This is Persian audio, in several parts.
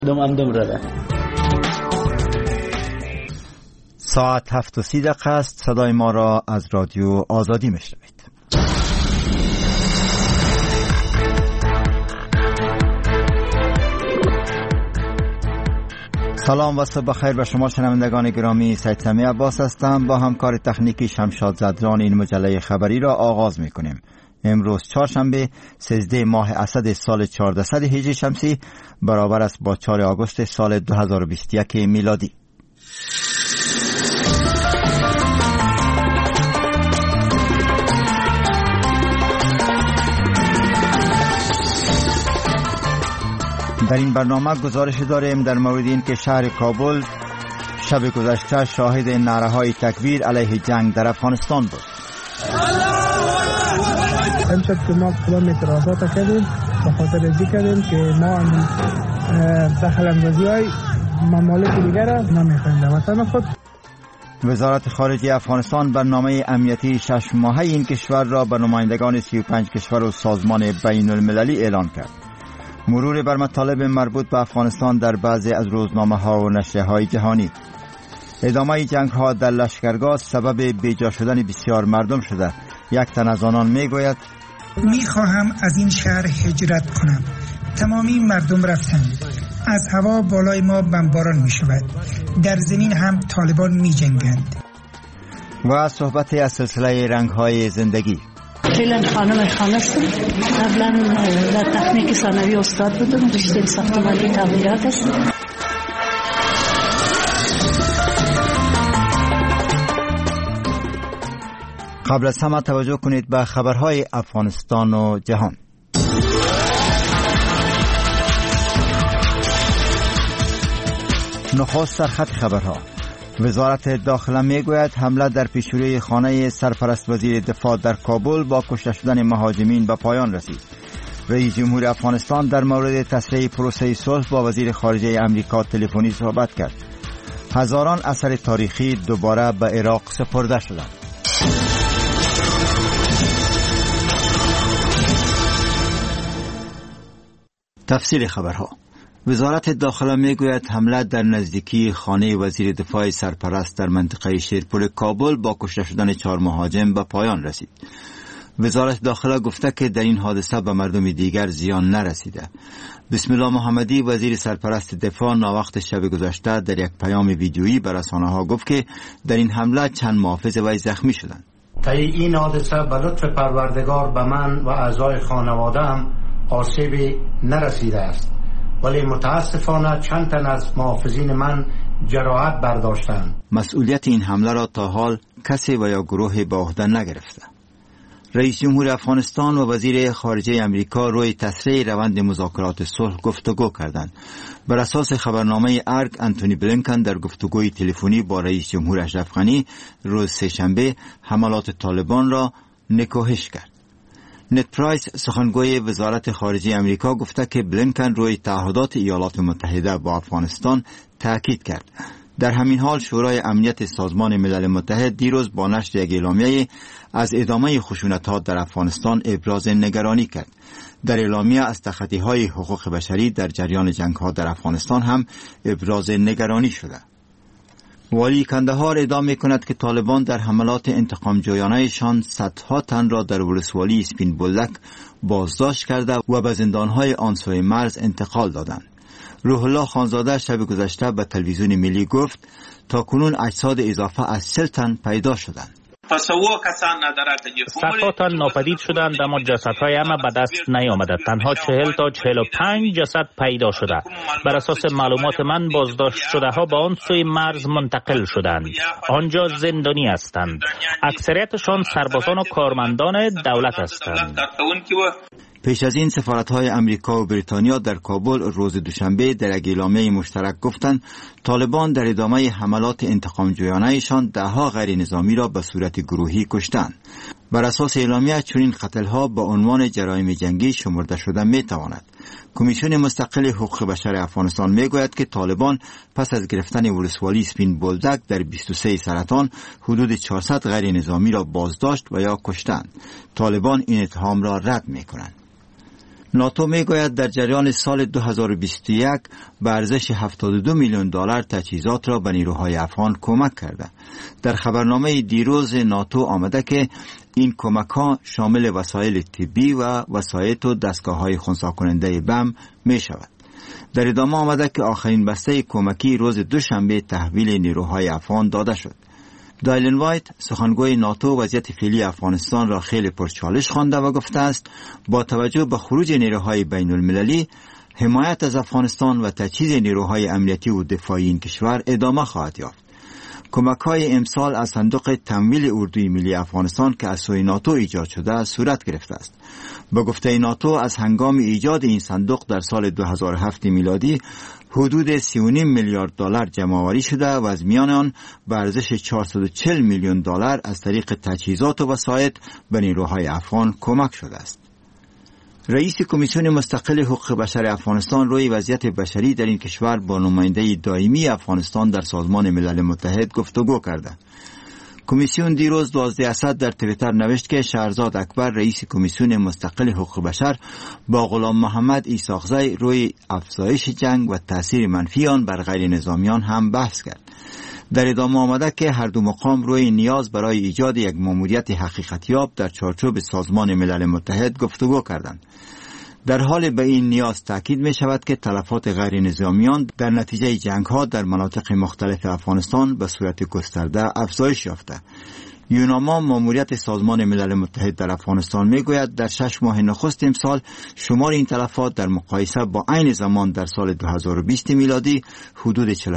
ساعت 7:30 است. صدای ما را از رادیو آزادی میشنوید. سلام و صبح بخیر به شما شنوندگان گرامی. سید سمی عباس هستم. با همکار تکنیکی شمشاد زدران این مجله خبری را آغاز میکنیم. امروز چهارشنبه 13 ماه اسد سال 1400 هجری شمسی برابر است با 4 آگوست سال 2021 میلادی. در این برنامه گزارش داریم در مورد این که شهر کابل شب گذشته شاهد نعره‌های تکبیر علیه جنگ در افغانستان بود. امشب که ما کلام اعتراضات کردیم به خاطر ازی کردیم که ما دخل اندازی‌های ممالک دیگر را نمیخوایم در وطن خود. وزارت خارجه افغانستان برنامه امنیتی 6 ماهه این کشور را به نمایندگان 35 کشور و سازمان بین المللی اعلان کرد. مرور بر مطالب مربوط به افغانستان در بعضی از روزنامه‌ها و نشریه‌های جهانی. ادامه جنگ‌ها در لشکرگاه سبب بیجا شدن بسیار مردم شده. یک تن از آنان میگوید میخواهم از این شهر هجرت کنم. تمامی مردم رفتند. از هوا بالای ما بمباران میشود. در زمین هم طالبان میجنگند. و صحبت از سلسله رنگ‌های زندگی. فعلا خانم خانستم. قبلا در تکنیک ثانوی استاد بودم. رشته ساختمانی تعمیرات است. قبل از همه توجه کنید به خبرهای افغانستان و جهان. نخست در خط خبرها. وزارت داخله میگوید حمله در پیشروی خانه سرپرست وزیر دفاع در کابل با کشته شدن مهاجمین به پایان رسید. رئیس جمهور افغانستان در مورد تسریع پروسه صلح با وزیر خارجه امریکا تلفنی صحبت کرد. هزاران اثر تاریخی دوباره به عراق سپرده شدند. تفصیل خبرها. وزارت داخله میگوید حمله در نزدیکی خانه وزیر دفاع سرپرست در منطقه شیرپور کابل با کشته شدن 4 مهاجم به پایان رسید. وزارت داخله گفته که در این حادثه به مردم دیگر زیان نرسیده. بسم الله محمدی وزیر سرپرست دفاع ناوقت شب گذشته در یک پیام ویدیویی به رسانه‌ها گفت که در این حمله چند محافظ وی زخمی شدند. طی این حادثه به لطف پروردگار به من و اعضای خانواده‌ام آسیبی نرسیده است، ولی متاسفانه چند تن از محافظین من جراحت برداشتند. مسئولیت این حمله را تا حال کسی و یا گروهی به عهده نگرفته. رئیس جمهور افغانستان و وزیر خارجه امریکا روی تسریع روند مذاکرات صلح گفتگو کردند. بر اساس خبرنامه ارگ، انتونی بلینکن در گفتگوی تلفنی با رئیس جمهور اشرف غنی روز سه‌شنبه حملات طالبان را نکوهش کرد. نت پرایس سخنگوی وزارت خارجه امریکا گفته که بلینکن روی تعهدات ایالات متحده با افغانستان تاکید کرد. در همین حال شورای امنیت سازمان ملل متحد دیروز با نشر یک اعلامیه از ادامه خشونت‌ها در افغانستان ابراز نگرانی کرد. در اعلامیه از تخطی‌های حقوق بشری در جریان جنگ‌ها در افغانستان هم ابراز نگرانی شده. والی کندهار ادعا می‌کند که طالبان در حملات انتقام جویانه‌شان صدها تن را در ولسوالی اسپین بولدک بازداشت کرده و به زندان‌های آن سوی مرز انتقال دادند. روح الله خانزاده شب گذشته به تلویزیون ملی گفت تا کنون اجساد اضافه از 40 تن پیدا شدند. صدها تن ناپدید شدند، اما جسدهای همه به دست نیامده. تنها 40 تا 45 جسد پیدا شده. بر اساس معلومات من بازداشت شده ها به آن سوی مرز منتقل شدند. آنجا زندانی هستند. اکثریتشان سربازان و کارمندان دولت هستند. پیش از این سفارت‌های امریکا و بریتانیا در کابل روز دوشنبه در یک اعلامیه مشترک گفتند طالبان در ادامه حملات انتقام جویانه‌شان ده‌ها غیر نظامی را به صورت گروهی کشتند. بر اساس اعلامیه چنین قتل‌ها به عنوان جرایم جنگی شمرده شده می‌تواند. کمیسیون مستقل حقوق بشر افغانستان میگوید که طالبان پس از گرفتن ولسوالی سپین بولدک در 23 سرطان حدود 400 غیر نظامی را بازداشت و یا کشتند. طالبان این اتهام را رد می‌کنند. ناتو میگوید در جریان سال 2021 به ارزش $72 میلیون تجهیزات را به نیروهای افغان کمک کرده. در خبرنامه دیروز ناتو آمده که این کمک ها شامل وسایل طبی و وسایط و دستگاه های خنثی کننده بم می شود. در ادامه آمده که آخرین بسته کمکی روز دوشنبه تحویل نیروهای افغان داده شد. دایلن وایت سخنگوی ناتو وضعیت فعلی افغانستان را خیلی پرچالش خوانده و گفته است با توجه به خروج نیروهای بین المللی حمایت از افغانستان و تجهیز نیروهای امنیتی و دفاعی این کشور ادامه خواهد یافت. کمک‌های امسال از صندوق تمویل اردوی ملی افغانستان که از سوی ناتو ایجاد شده صورت گرفته است. به گفته ناتو از هنگام ایجاد این صندوق در سال 2007 میلادی حدود $3.5 میلیارد جمع‌آوری شده و از میان آن به ارزش $440 میلیون از طریق تجهیزات و وسایط به نیروهای افغان کمک شده است. رئیس کمیسیون مستقل حقوق بشر افغانستان روی وضعیت بشری در این کشور با نماینده دائمی افغانستان در سازمان ملل متحد گفتگو کرده. کمیسیون دیروز 12 اسد در توییتر نوشت که شهرزاد اکبر رئیس کمیسیون مستقل حقوق بشر با غلام محمد ایساقزی روی افزایش جنگ و تاثیر منفی آن بر غیر نظامیان هم بحث کرد. در ادامه آمده که هر دو مقام روی نیاز برای ایجاد یک ماموریت حقیقتیاب در چارچوب سازمان ملل متحد گفتگو کردند. در حال به این نیاز تاکید می شود که تلفات غیر نظامیان در نتیجه جنگ ها در مناطق مختلف افغانستان به صورت گسترده افزایش یافته. یوناما ماموریت سازمان ملل متحد در افغانستان می گوید در 6 ماه نخست امسال شمار این تلفات در مقایسه با عین زمان در سال 2020 میلادی حدود 47%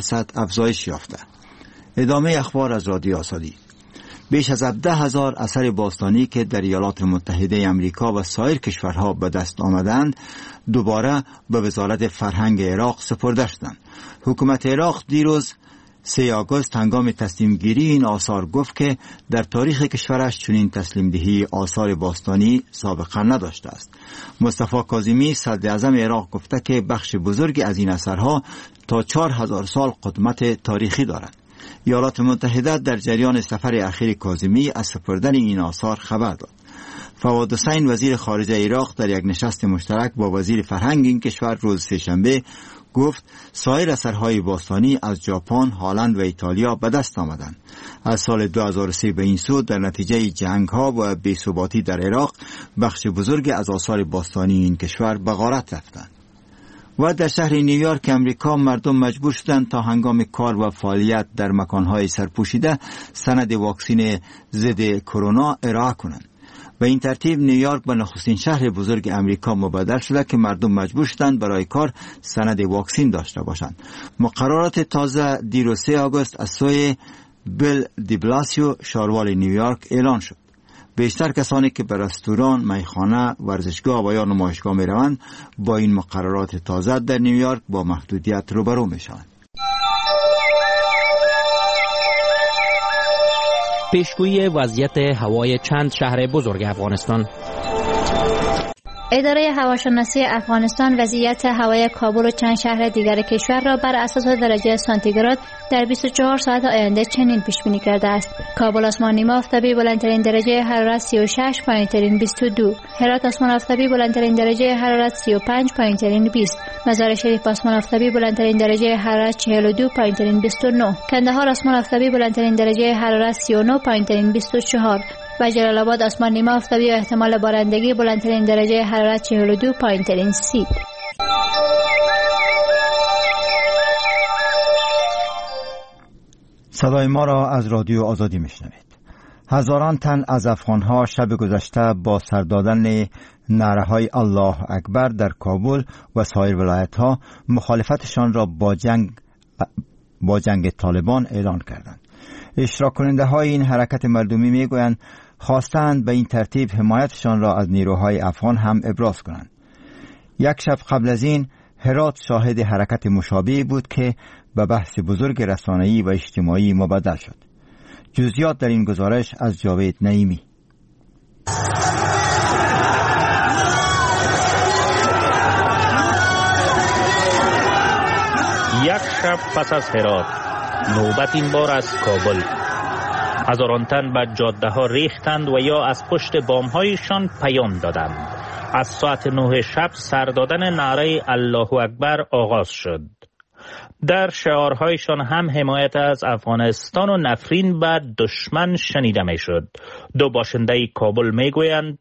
افزایش یافته. ادامه اخبار از رادیو آزادی. بیش از 17,000 اثر باستانی که در ایالات متحده آمریکا و سایر کشورها به دست آمدند دوباره به وزارت فرهنگ عراق سپرده شدند. حکومت عراق دیروز 3 آگوست هنگام تسلیم گیری این آثار گفت که در تاریخ کشورش چنین تسلیم دهی آثار باستانی سابقه نداشته است. مصطفی کاظمی صدر اعظم عراق گفته که بخش بزرگی از این اثرها تا 4000 سال قدمت تاریخی دارند. ایالات متحده در جریان سفر اخیر کاظمی از سپردن این آثار خبر داد. فواد حسین وزیر خارجه عراق در یک نشست مشترک با وزیر فرهنگ این کشور روز سه‌شنبه گفت سایر اثرهای باستانی از ژاپن، هلند و ایتالیا به دست آمدند. از سال 2003 به این سو در نتیجه جنگ‌ها و بی‌ثباتی در عراق بخش بزرگی از آثار باستانی این کشور به غارت رفتند. و در شهر نیویورک امریکا مردم مجبور شدند تا هنگام کار و فعالیت در مکانهای سرپوشیده سند واکسین ضد کرونا ارائه کنند. به این ترتیب نیویورک به نخستین شهر بزرگ امریکا مبدل شده که مردم مجبور شدند برای کار سند واکسین داشته باشند. مقررات تازه دیروز 3 آگوست از سوی بیل دی بلاسیو شاروال نیویورک اعلان شد. بیشتر کسانی که به رستوران، میخانه، ورزشگاه و یا نمایشگاه می روند با این مقررات تازه در نیویورک با محدودیت روبرو می شوند. پیشگویی وضعیت هوای چند شهر بزرگ افغانستان. اداره هواشناسی افغانستان وضعیت هوای کابل و چند شهر دیگر کشور را بر اساس درجه سانتیگراد در 24 ساعت آینده چنین پیش بینی کرده است: کابل آسمان نیمه آفتابی بلندترین درجه حرارت 36، پایینترین 22. هرات آسمان آفتابی بلندترین درجه حرارت 35، پایینترین 20. مزار شریف آسمان آفتابی بلندترین درجه حرارت 42، پایینترین 29. کندهار آسمان آفتابی بلندترین درجه حرارت 39، پایینترین 24. و جلال آباد آسمان نیمه آفتابی و احتمال بارندگی بلندترین درجه حرارت 42، پایینترین 30. صدای ما را از رادیو آزادی میشنوید. هزاران تن از افغانها شب گذشته با سر دادن نعره‌های الله اکبر در کابل و سایر ولایت‌ها مخالفتشان را با جنگ طالبان اعلان کردند. اشتراک کننده های این حرکت مردمی میگویند خواستند به این ترتیب حمایتشان را از نیروهای افغان هم ابراز کنند. یک شب قبل از این هرات شاهد حرکت مشابهی بود که به بحث بزرگ رسانه‌ای و اجتماعی مبدل شد. جزئیات در این گزارش از جاوید نعیمی. یک شب پس از هرات، نوبت این بار از کابل. هزاران تن به جاده ها ریختند و یا از پشت بام هایشان پیام دادند: از ساعت 9 شب سر دادن نعره الله اکبر آغاز شد. در شعارهایشان هم حمایت از افغانستان و نفرین به دشمن شنیده می شد. دو باشنده کابل می گویند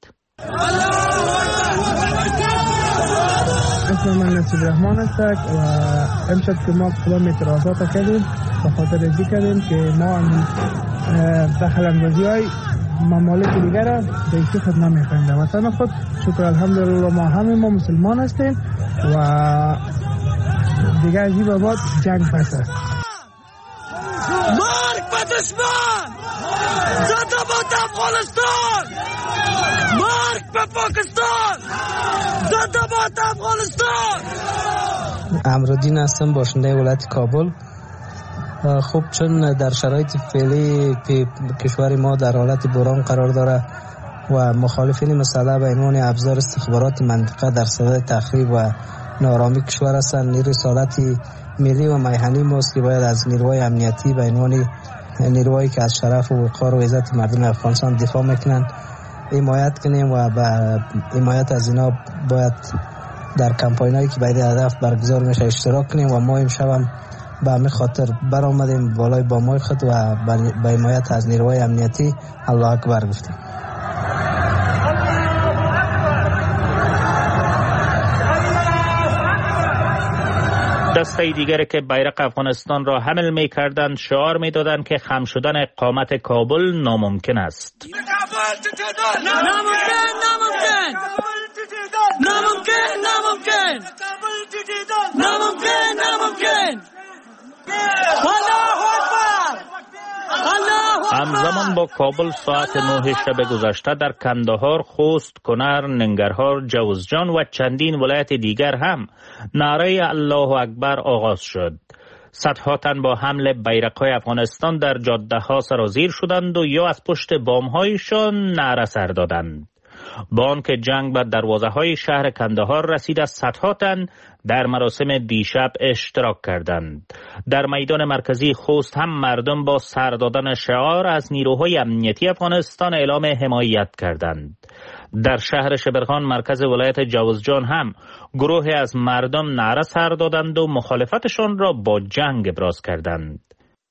اسم من نصیب رحمان است و امشب که ما کدام اعتراضات کردیم به خاطر ازی کردیم که ما دخل‌اندازی های ممالک دیگر را به خود نمیخوایم در وطن خود. شکر الحمدلله ما مسلمان هستیم و دیگه از این به بعد جنگ پس است. مرگ به دشمن، زنده باد افغانستان، مرگ به پاکستان، زنده باد افغانستان. امرالدین هستم، باشنده ولایت کابل. خب چون در شرایط فعلی که کشور ما در حالت بحران قرار داره و مخالفین مسلح به عنوان ابزار استخبارات منطقه در صدد تخریب و نارامی کشور هستند، نیروی رسالت ملی و میهنی ماست که باید از نیروهای امنیتی به عنوان نیروهایی که از شرف و وقار و عزت مردم افغانستان دفاع میکنند حمایت کنیم و به حمایت از اینا باید در کمپاینایی که باید هدف برگزار میشه اشتراک کنیم و ما امشب هم به همین خاطر برآمدیم بالای بامای خود و به حمایت از نیروهای امنیتی الله اکبر گفتیم. دسته دیگری که بیرق افغانستان را حمل می کردند شعار می دادند که خم شدن اقامت کابل ناممکن است. همزمان با کابل ساعت 9 شب گذشته در کندهار، خوست، کنر، ننگرهار، جوزجان و چندین ولایت دیگر هم نعره الله اکبر آغاز شد. صدها تن با حمل بیرق‌های افغانستان در جاده‌ها سرازیر شدند و یا از پشت بام‌هایشان نعره سر دادند. با آنکه جنگ به دروازه‌های شهر کندهار رسید، از صدها تن در مراسم دیشب اشتراک کردند. در میدان مرکزی خوست هم مردم با سر دادن شعار از نیروهای امنیتی افغانستان اعلام حمایت کردند. در شهر شبرغان مرکز ولایت جوزجان هم گروهی از مردم نعره سر دادند و مخالفتشان را با جنگ ابراز کردند.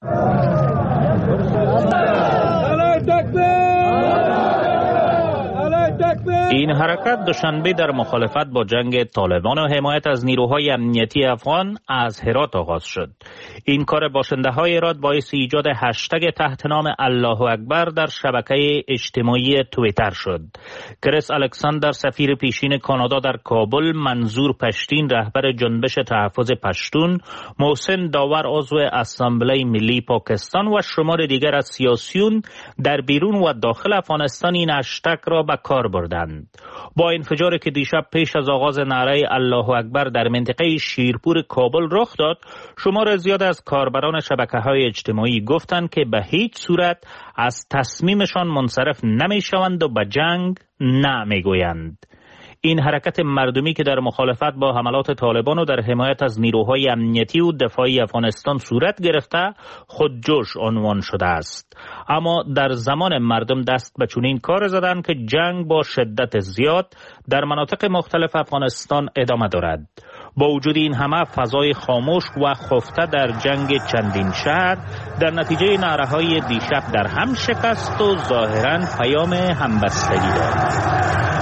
این حرکت دوشنبه در مخالفت با جنگ طالبان و حمایت از نیروهای امنیتی افغان از هرات آغاز شد. این کار باشنده های هرات باعث ایجاد هشتگ تحت نام الله اکبر در شبکه اجتماعی توییتر شد. کریس الکساندر سفیر پیشین کانادا در کابل، منظور پشتین رهبر جنبش تحفظ پشتون، محسن داور عضو اسامبله ملی پاکستان و شمار دیگر از سیاسیون در بیرون و داخل افغانستان این هشتگ را به کار بردند. با انفجاری که دیشب پیش از آغاز نعره الله اکبر در منطقه شیرپور کابل رخ داد، شمار زیاد از کاربران شبکه‌های اجتماعی گفتند که به هیچ صورت از تصمیمشان منصرف نمی‌شوند و به جنگ نه می‌گویند. این حرکت مردمی که در مخالفت با حملات طالبان و در حمایت از نیروهای امنیتی و دفاعی افغانستان صورت گرفته خودجوش عنوان شده است. اما در زمان مردم دست به چنین کار زدند که جنگ با شدت زیاد در مناطق مختلف افغانستان ادامه دارد. با وجود این همه فضای خاموش و خفته در جنگ چندین شهر در نتیجه نعره‌های دیشب در هم شکست و ظاهراً پیام همبستگی دارد.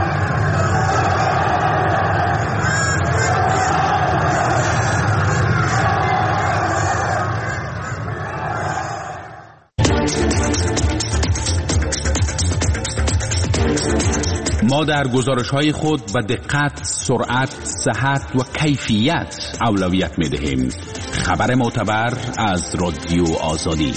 ما در گزارش‌های خود به دقت، سرعت، صحت و کیفیت اولویت می‌دهیم. خبر معتبر از رادیو آزادی.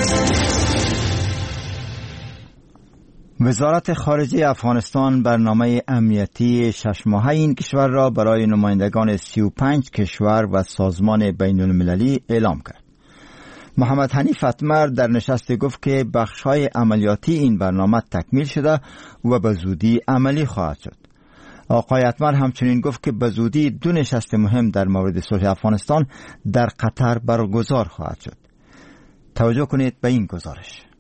وزارت خارجه افغانستان برنامه امنیتی 6 ماهه این کشور را برای نمایندگان 35 کشور و سازمان بین المللی اعلام کرد. محمد حنیف اتمر در نشست گفت که بخش‌های عملیاتی این برنامه تکمیل شده و به زودی عملی خواهد شد. آقای اتمر همچنین گفت که به زودی 2 نشست مهم در مورد صلح افغانستان در قطر برگزار خواهد شد. توجه کنید به این گزارش.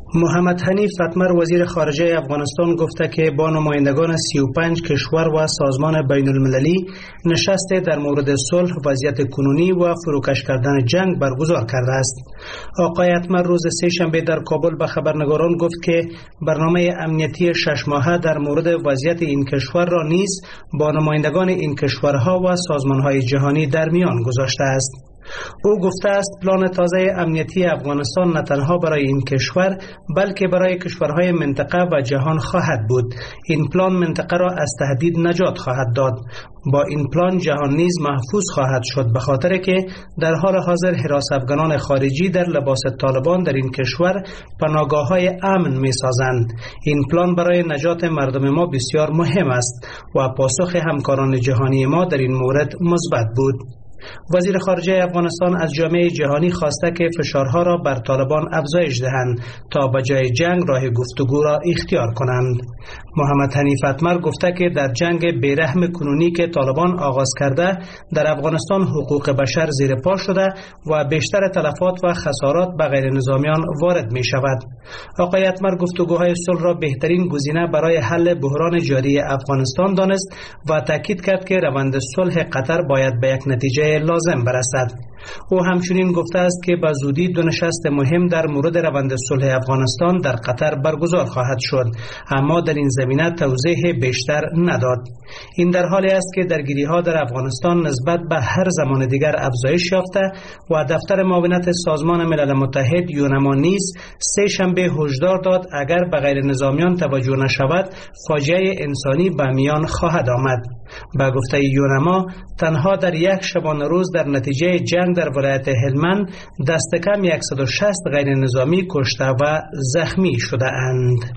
محمد حنیف اتمر وزیر خارجه افغانستان گفته که با نمایندگان 35 کشور و سازمان بین المللی نشست در مورد صلح، وضعیت کنونی و فروکش کردن جنگ برگزار کرده است. آقای اتمر روز سه شنبه در کابل به خبرنگاران گفت که برنامه امنیتی 6 ماهه در مورد وضعیت این کشور را نیز با نمایندگان این کشورها و سازمانهای جهانی در میان گذاشته است. او گفته است پلان تازه امنیتی افغانستان نه تنها برای این کشور بلکه برای کشورهای منطقه و جهان خواهد بود. این پلان منطقه را از تهدید نجات خواهد داد. با این پلان جهان نیز محفوظ خواهد شد، به خاطر که در حال حاضر حراس افغانان خارجی در لباس طالبان در این کشور پناهگاه‌های امن می‌سازند. این پلان برای نجات مردم ما بسیار مهم است و پاسخ همکاران جهانی ما در این مورد مثبت بود. وزیر خارجه افغانستان از جامعه جهانی خواسته که فشارها را بر طالبان افزایش دهند تا به جای جنگ راه گفتگو را اختیار کنند. محمد حنیف اتمر گفته که در جنگ بیرحم کنونی که طالبان آغاز کرده در افغانستان حقوق بشر زیر پا شده و بیشتر تلفات و خسارات به غیر نظامیان وارد می شود. آقای اتمر گفتگوهای صلح را بهترین گزینه برای حل بحران جاری افغانستان دانست و تاکید کرد که روند صلح قطر باید به یک نتیجه لازم برسد. او همچنین گفته است که به زودی دو نشست مهم در مورد روند صلح افغانستان در قطر برگزار خواهد شد، اما در این زمینه توضیح بیشتر نداد. این در حالی است که درگیری‌ها در افغانستان نسبت به هر زمان دیگر افزایش یافته و دفتر معاونت سازمان ملل متحد یونما نیز سه شنبه هشدار داد اگر به غیر نظامیان توجه نشود فاجعه انسانی به میان خواهد آمد. با گفته یونما تنها در یک شبانه روز در نتیجه جنگ در ولایت هلمند دست کم 160 غیر نظامی کشته و زخمی شده اند.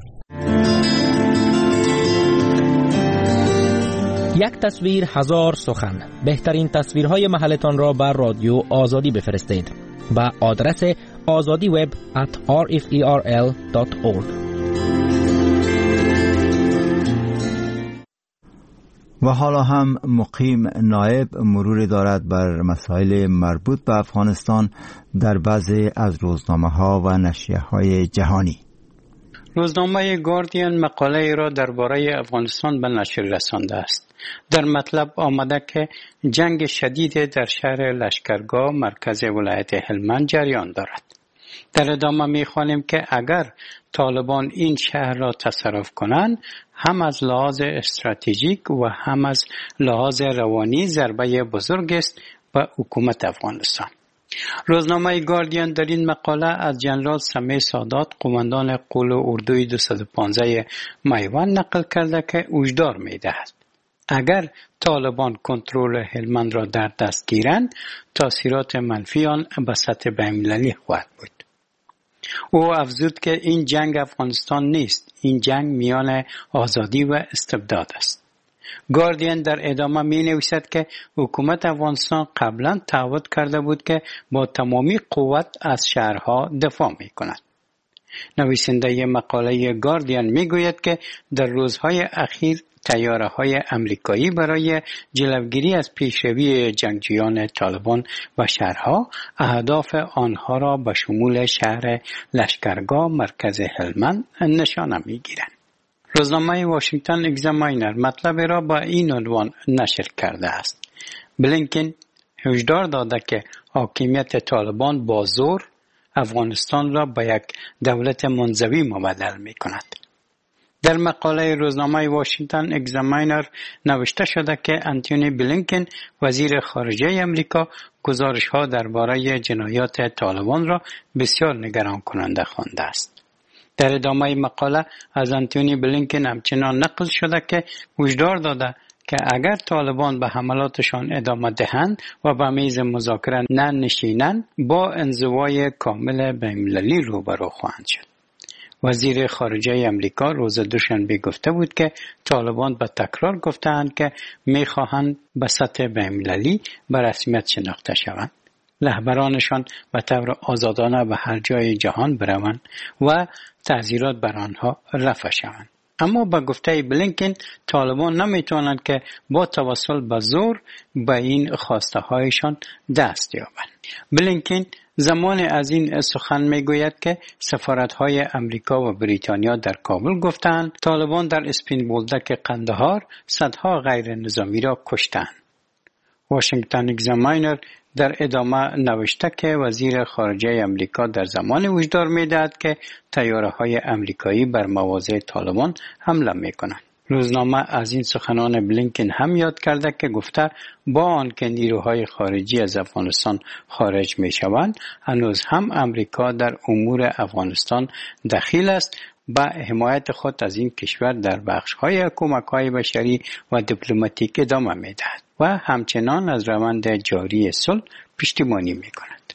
یک تصویر هزار سخن. بهترین تصویرهای محلتان را بر رادیو آزادی بفرستید با آدرس azadiweb@rferl.org. و حالا هم مقیم نایب مرور دارد بر مسائل مربوط به افغانستان در بعضی از روزنامه‌ها و نشریه‌های جهانی. روزنامه گاردین مقاله را درباره افغانستان به نشر رسانده است. در مطلب آمده که جنگ شدید در شهر لشکرگاه مرکز ولایت هلمند جریان دارد. در ادامه می‌خوانیم که اگر طالبان این شهر را تصرف کنند هم از لحاظ استراتژیک و هم از لحاظ روانی ضربه بزرگ است به حکومت افغانستان. روزنامه گاردین در این مقاله از جنرال سمیع سادات قماندان قول اردوی 215 میوان نقل کرده که هشدار می‌دهد اگر طالبان کنترل هلمند را در دست گیرند تاثیرات منفی آن به سطح بین‌المللی خواهد بود. او افزود که این جنگ افغانستان نیست، این جنگ میان آزادی و استبداد است. گاردین در ادامه می نویسد که حکومت افغانستان قبلا تعهد کرده بود که با تمامی قوت از شهرها دفاع می کند. نویسنده مقاله گاردین می گوید که در روزهای اخیر طیاره‌های امریکایی برای جلوگیری از پیشروی جنگجویان طالبان و شهرها اهداف آنها را به شمول شهر لشکرگاه مرکز هلمند نشانه می‌گیرند. روزنامه واشنگتن اگزاماینر مطلب را با این عنوان نشر کرده است: بلینکن هشدار داده که حاکمیت طالبان با زور افغانستان را به یک دولت منزوی مبدل می‌کند. در مقاله روزنامه واشنگتن اگزاماینر نوشته شده که انتونی بلینکن وزیر خارجه امریکا گزارش‌ها درباره جنایات طالبان را بسیار نگران کننده خوانده است. در ادامه مقاله از انتونی بلینکن همچنان نقل شده که هشدار داده که اگر طالبان به حملاتشان ادامه دهند و به میز مذاکره ننشینند با انزوای کامل بین‌المللی روبرو خواهند شد. وزیر خارجه امریکا روز دوشنبه گفته بود که طالبان به تکرار گفتند که می‌خواهند به سطح بین‌المللی به رسمیت شناخته شوند. رهبرانشان به طور آزادانه به هر جای جهان بروند و تعزیرات بر آنها رفع شوند. اما با گفته بلینکن طالبان نمیتونند که با توسل به زور به این خواسته هایشان دست یابند. بلینکن زمان از این سخن میگوید که سفارت‌های امریکا و بریتانیا در کابل گفتند طالبان در اسپین بولدک قندهار صدها غیر نظامی را کشتند. واشنگتن اگزاماینر در ادامه نوشته که وزیر خارجه امریکا در زمان هشدار می‌دهد که طیاره‌های امریکایی بر مواضع طالبان حمله می‌کنند. روزنامه از این سخنان بلینکن هم یاد کرده که گفته با آنکه نیروهای خارجی از افغانستان خارج می‌شوند، هنوز هم امریکا در امور افغانستان دخیل است با حمایت خود از این کشور در بخش‌های کمک‌های بشری و دیپلماتیک ادامه می‌دهد و همچنان از روند جاری صلح پشتیبانی می‌کند.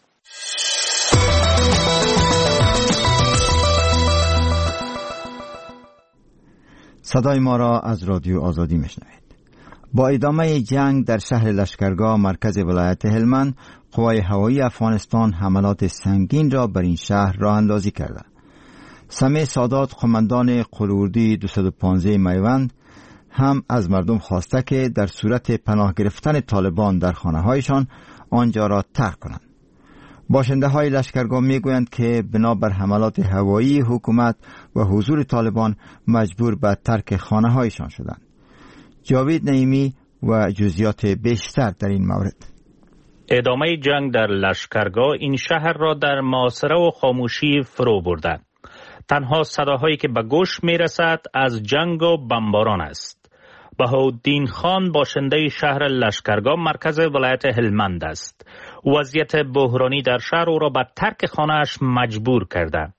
صدای ما را از رادیو آزادی میشنوید. با ادامه جنگ در شهر لشکرگاه مرکز ولایت هلمند، قوای هوایی افغانستان حملات سنگین را بر این شهر راه اندازی کرده. سمیع سادات قماندان قلوردی 215 میوند هم از مردم خواسته که در صورت پناه گرفتن طالبان در خانه هایشان آنجا را ترک کنند. باشنده های لشکرگاه می گویند که بنابر حملات هوایی حکومت و حضور طالبان مجبور به ترک خانه هایشان شدند. جاوید نعیمی و جزئیات بیشتر در این مورد. ادامه جنگ در لشکرگاه این شهر را در محاصره و خاموشی فرو برده. تنها صداهایی که به گوش می رسد از جنگ و بمباران است. بهاءالدین خان باشنده شهر لشکرگاه مرکز ولایت هلمند است. وضعیت بحرانی در شهر او را به ترک خانه‌اش مجبور کرده.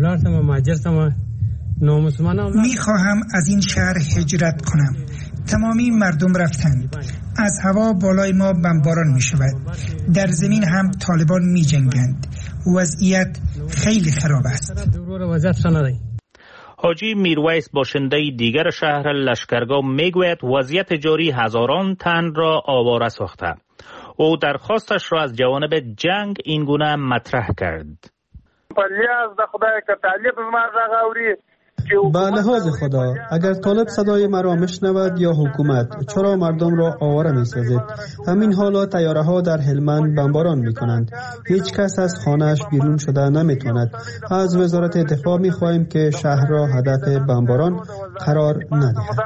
میخواهم از این شهر هجرت کنم. تمامی مردم رفتند. از هوا بالای ما بمباران می شود. در زمین هم طالبان می جنگند. وضعیت خیلی خراب است. حاجی میرویس باشنده دیگر شهر لشکرگاه می گوید وضعیت جاری هزاران تن را آواره ساخته. او درخواستش را از جوانب جنگ این گونه مطرح کرد. به لحاظ خدا اگر طالب صدای مرا میشنود یا حکومت، چرا مردم را آواره میسازید؟ همین حالا طیاره ها در هلمند بمباران میکنند. هیچ کس از خانهش بیرون شده نمیتواند. از وزارت دفاع میخواهیم که شهر را هدف بمباران قرار ندهد.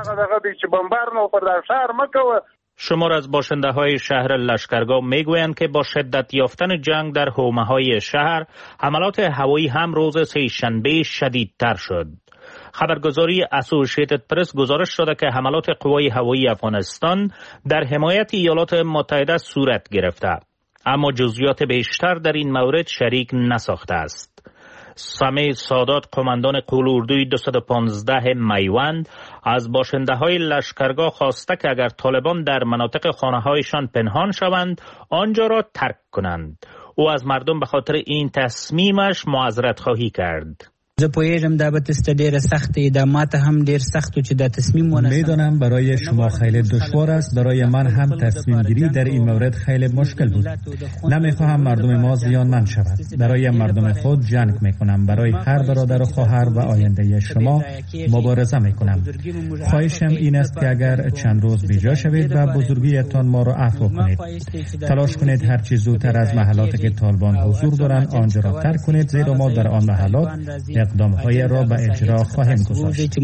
شمار از باشنده های شهر لشکرگاه می گویند که با شدت یافتن جنگ در حومه های شهر، حملات هوایی هم روز سه‌شنبه شدیدتر شد. خبرگزاری اسوسییتد پرس گزارش داده که حملات قوای هوایی افغانستان در حمایت ایالات متحده صورت گرفته، اما جزئیات بیشتر در این مورد شریک نساخته است. سمیع سادات قماندان قلوردوی 215 میوند از باشنده های لشکرگاه خواسته که اگر طالبان در مناطق خانه هایشان پنهان شوند آنجا را ترک کنند. او از مردم به خاطر این تصمیمش معذرت خواهی کرد. زه پوهیږم دا به تاسو ته ډېره سخته ده، ما ته هم ډېر سخت و چې دا تصمیم ونیسم. میدانم برای شما خیلی دشوار است، برای من هم تصمیم گیری در این مورد خیلی مشکل بود. نمیخواهم مردم ما زیانمند شود. برای مردم خود جنگ میکنم، برای هر برادر و خواهر و آینده شما مبارزه میکنم. خواهشم این است که اگر چند روز بیجا شوید و بزرگیتان ما را عفو کنید. تلاش کنید هر چیز زودتر از محلاتی که طالبان حضور دارند آنجا را ترک کنید، زیرا ما در آن محلات اقدام‌های را به اجرا خواهیم گذاشت.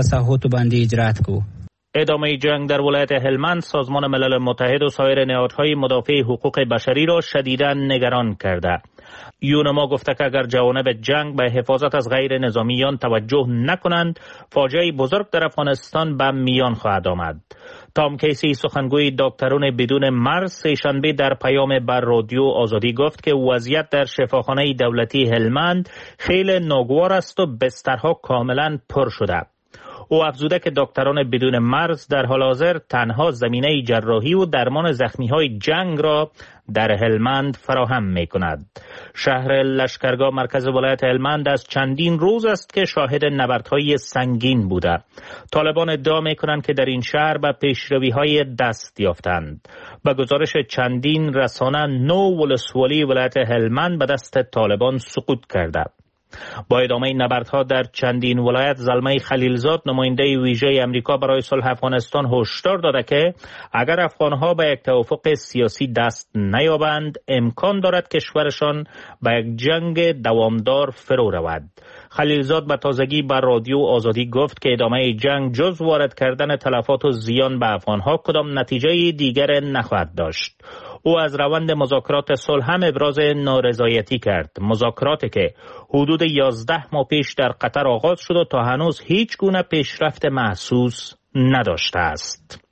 ادامه جنگ در ولایت هلمند سازمان ملل متحد و سایر نهادهای مدافع حقوق بشری را شدیداً نگران کرده. یونما گفته که اگر جوانب جنگ به حفاظت از غیر نظامیان توجه نکنند، فاجعه بزرگ در افغانستان به میان خواهد آمد. تام کیسی سخنگوی دکتران بدون مرز سه‌شنبه در پیام بر رادیو آزادی گفت که وضعیت در شفاخانه دولتی هلمند خیلی ناگوار است و بسترها کاملا پر شده. او افزوده که دکتران بدون مرز در حال حاضر تنها زمینه جراحی و درمان زخمی‌های جنگ را در هلمند فراهم می‌کند. شهر لشکرگاه مرکز ولایت هلمند از چندین روز است که شاهد نبردهای سنگین بوده. طالبان ادعا می‌کنند که در این شهر به پیشروی‌های دست یافتند. به گزارش چندین رسانه، نو ولسوالی ولایت هلمند به دست طالبان سقوط کرده. با ادامه نبردها در چندین ولایت، زلمه خلیلزاد نماینده ویژه امریکا برای صلح افغانستان هشدار داده که اگر افغانها به یک توافق سیاسی دست نیابند، امکان دارد کشورشان به یک جنگ دوامدار فرو رود. خلیلزاد به تازگی بر رادیو آزادی گفت که ادامه جنگ جز وارد کردن تلفات و زیان به افغانها کدام نتیجه دیگر نخواهد داشت. او از روند مذاکرات صلح هم ابراز نارضایتی کرد. مذاکراتی که حدود 11 ماه پیش در قطر آغاز شد و تا هنوز هیچ گونه پیشرفت محسوس نداشته است.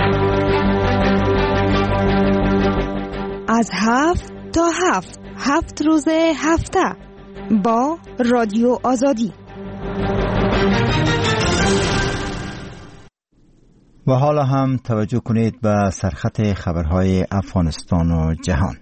از 7 تا 7 روز هفته با رادیو آزادی. و حالا هم توجه کنید به سرخط خبرهای افغانستان و جهان.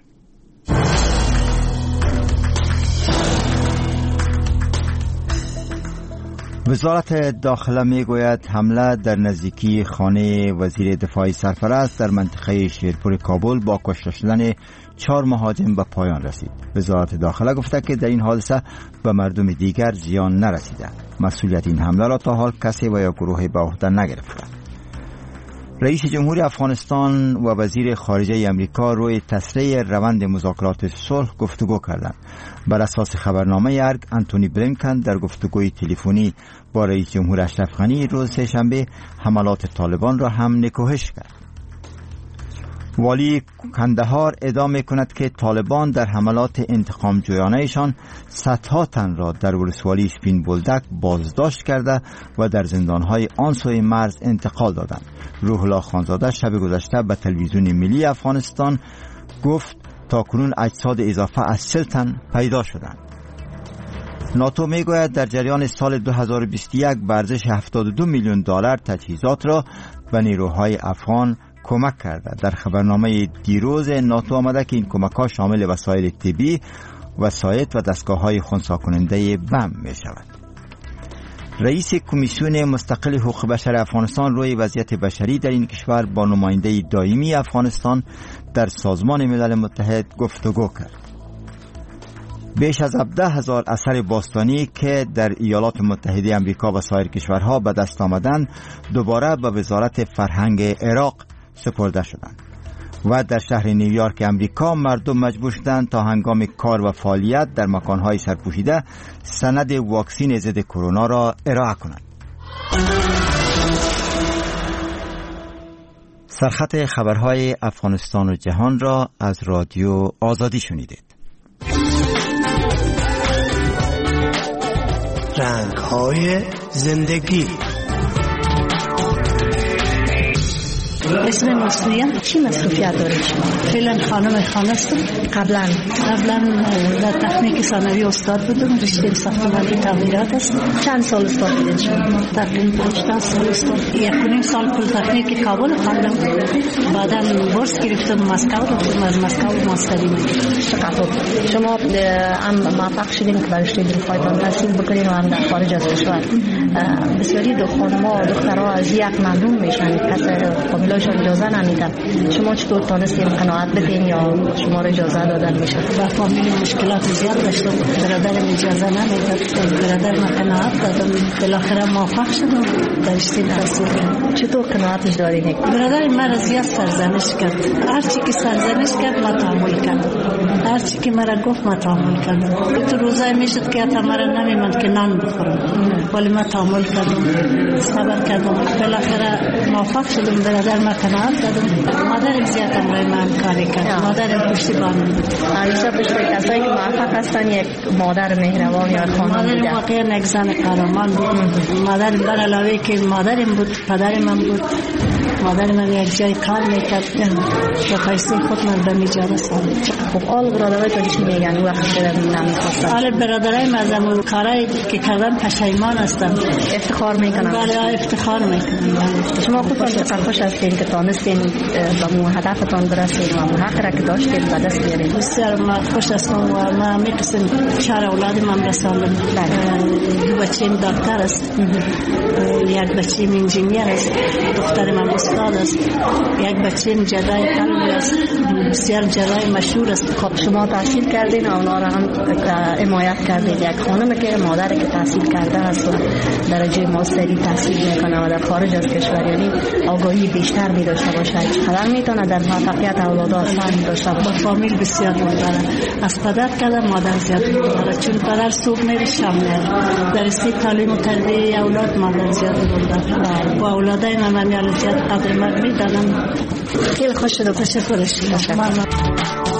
وزارت داخله میگوید حمله در نزدیکی خانه وزیر دفاع سرپرست در منطقه شیرپور کابل با کشته شدن 4 مهاجم به پایان رسید. وزارت داخله گفته که در این حادثه به مردم دیگر زیان نرسیده. مسئولیت این حمله را تا حال کسی و یا گروهی به عهده نگرفته. رئیس جمهور افغانستان و وزیر خارجه امریکا روی تسریع روند مذاکرات صلح گفتگو کردند. بر اساس خبرنامه ارگ، انتونی بلینکن در گفتگوی تلفنی با رئیس جمهور اشرف غنی روز سه‌شنبه حملات طالبان را هم نکوهش کرد. والی کندهار ادعا کند که طالبان در حملات انتقام جویانهشان صدها تن را در ولسوالی شپین بولدک بازداشت کرده و در زندانهای آن سوی مرز انتقال دادند. روح الله خانزاده شب گذشته به تلویزیون ملی افغانستان گفت تاکنون اجساد اضافه از 40 تن پیدا شدند. ناتو میگوید در جریان سال 2021 به ارزش $72 میلیون تجهیزات را به نیروهای افغان کمک کرده. در خبرنامه دیروز ناتو آمده که این کمک‌ها شامل وسایل طبی، وسایط و دستگاه‌های خنثی کننده بم می شود. رئیس کمیسیون مستقل حقوق بشر افغانستان روی وضعیت بشری در این کشور با نماینده دائمی افغانستان در سازمان ملل متحد گفتگو کرد. بیش از 17,000 اثر باستانی که در ایالات متحده امریکا و سایر کشورها به دست آمدند دوباره به وزارت فرهنگ عراق سپرده شدند و در شهر نیویورک امریکا مردم مجبور شدند تا هنگام کار و فعالیت در مکانهای سرپوشیده سند واکسین ضد کرونا را ارائه کنند. سرخط خبرهای افغانستان و جهان را از رادیو آزادی شنیدید. رنگ‌های زندگی. اسم مصریان چی مصروفیت دارید شما؟ فعلا خانم هستم. قبلا در تکنیک ثانوی استاد بودم. رشته ساختمانی تعمیرات است. چند سال استاد بودید شما؟ تقریبا 18 سال استاد. 1.5 سال پلیتکنیک کابل خواندم. بعداً بورس گرفتم مسکو رفتم. از مسکو ماستری می‌گیرم. چقدر شما هم موفق شدین که رشته دفاعتان تحصیل بکنین و هم در خارج از کشور. بسیاری خانم‌ها دخترها از یک ممنون میشن کسی شما اجازه نمیدن. شما چطور تونستین قناعت بدین یا شما را اجازه دادن میشه؟ با فامیل مشکلات زیاد داشتم. برادرم اجازه نمیداد. برادر ما قناعت دادم. بالاخره موفق شدم در رشته تحصیل کنم. چطور قناعتش دارین؟ برادر من زیاد سرزنش کرد. هر چی که سرزنش کرد ما تحمل کردم. هر چی که مرا گفت ما تحمل کردم. تو روزای میشد که حتی مرا نمیموند که نان بخورم. ولی ما تحمل کردم. صبر کردم. بالاخره موفق شدم. برادر ما قناعت دادم. مادرم زیاد امرای من کاری کرد. مادرم پشتیبانم بود. همیشه پشت کسایی که موفق هستن یک مادر مهربان یا خانم بوده. مادرم واقعا یک زن قهرمان بود. مادرم بر علاوه که مادرم بود، پدرم هم بود. مادرم هم یک جای کار میکرد. شفایستی خود من به میجا رساند. خب آل برادرای تو چی میگن وقتی که نمیخواستن؟ آل برادرای من از اون کارایی که کردن پشیمان هستن. افتخار میکنن. بله افتخار میکنن. شما خودتون خوش هستین که تونستین به مو هدفتون برسید و حق را که داشتید به دست بیارید؟ بسیار ما خوش هستم و ما میتونم 4 اولادم هم رساندم. 2 بچه‌م دکتر است. یک بچه‌م انجینیر است. دخترم هم استاد است. یک بچه جدای قلبی است، بسیار جدای مشهور است. خب شما تحصیل کردین، اونا را هم حمایت کردید. یک خانم که مادر که تحصیل کرده است و درجه ماستری تحصیل میکنه و در خارج از کشور، یعنی آگاهی بیشتر می داشته باشه، چقدر میتونه در موفقیت اولاد آسان داشته باشه. فامیل بسیار مهمه. از پدر کلم مادر زیاد مهمه، چون پدر صبح میره شب میره. در استی تعلیم و تربیه اولاد مادر زیاد مهمه. با اولادای من زیاد قدر میدانم. خیلی خوش شده، تشکر.